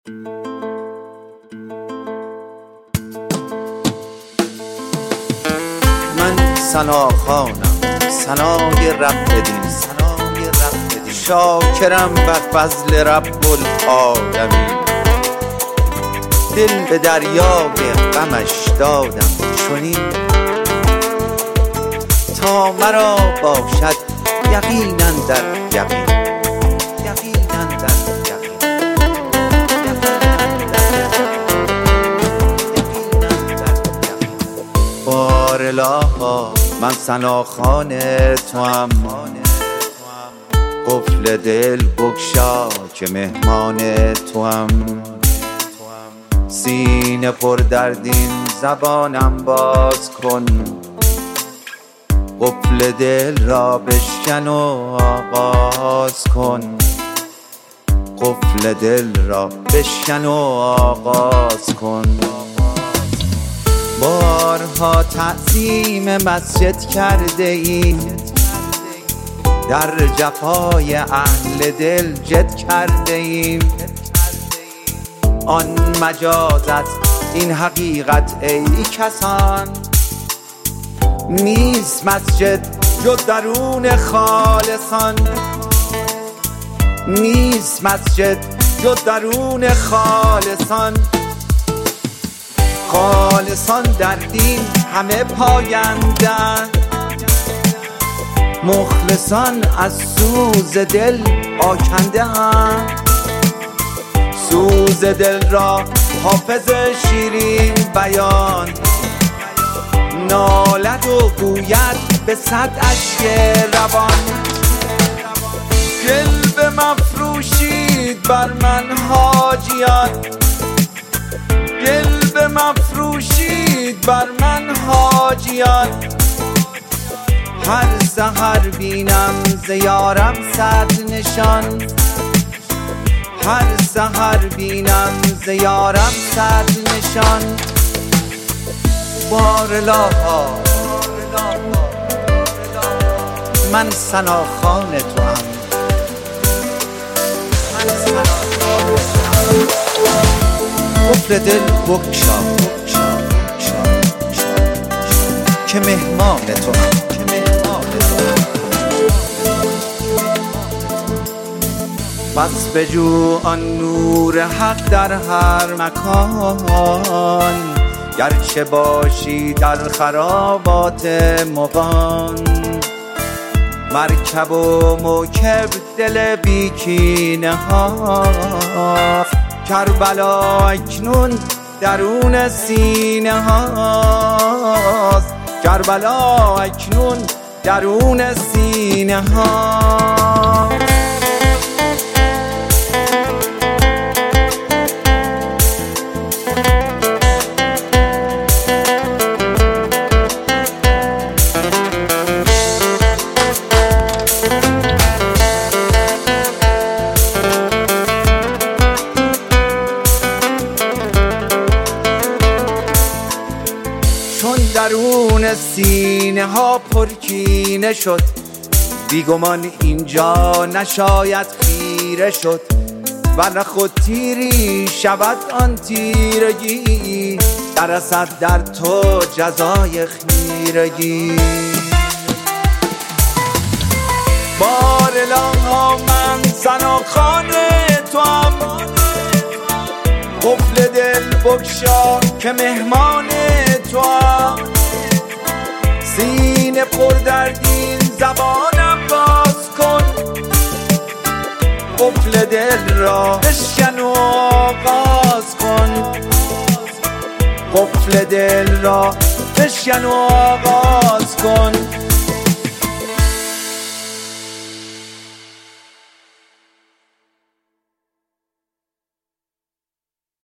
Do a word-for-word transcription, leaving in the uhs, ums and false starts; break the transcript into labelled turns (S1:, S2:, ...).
S1: من ثناخوانم، ثنای رب بدین، ثنای رب بدین. شاکرم بر فضل رب العالمین. دل به دریای غمش دادم چنین تا مرا باشد یقین اندر یقین، یقین اندر یقین، یقین اندر یقین. بارالها من ثناخوان توام، قفل دل بگشا که مهمان توام. سینه پر دردین زبانم باز کن، قفل دل را بشکن و آغاز کن. قفل دل را بشکن و آغاز کن. بارها تعظیم مسجد کرده ایم، در جفای اهل دل جد کرده ایم. آن مجازت این حقیقت ای کسان، نیست مسجد جز درون خالصان. نیست مسجد جز درون خالصان. خالصان در دین همه پایندن، مخلصان از سوز دل آکنده اند. سوز دل را حافظ شیرین بیان، نالد و گوید به صد اشک روان. جلوه مفروشید بر من حاجیان، جلوه مفروشید بر من حاجیان. هر سحر بینم ز یارم صد نشان، هر سحر بینم ز یارم صد نشان. بارالها من ثناخوان توام، من ثناخوان توام. قفل دل بگشا که مهمان توام، که مهمان توام. بس بجو آن نور حق در هر مکان، گرچه باشی در خرابات مغان. مرکب و موکب دل بیکینه ها، کربلا اکنون درون سینه هاست. کربلا اکنون درون سینه هاست. درون سینه ها پرکینه شد، بیگمان اینجا نشاید خیره شد. ور خود تیری شود آن تیرگی، دررسد در تو جزای خیرگی. بارالها من ثناخوان توام، قفل دل بگشا که مهمان توام. سینه پر دردین زبانم باز کن، قفل دل را بشکن و آغاز کن. قفل دل را بشکن و آغاز کن.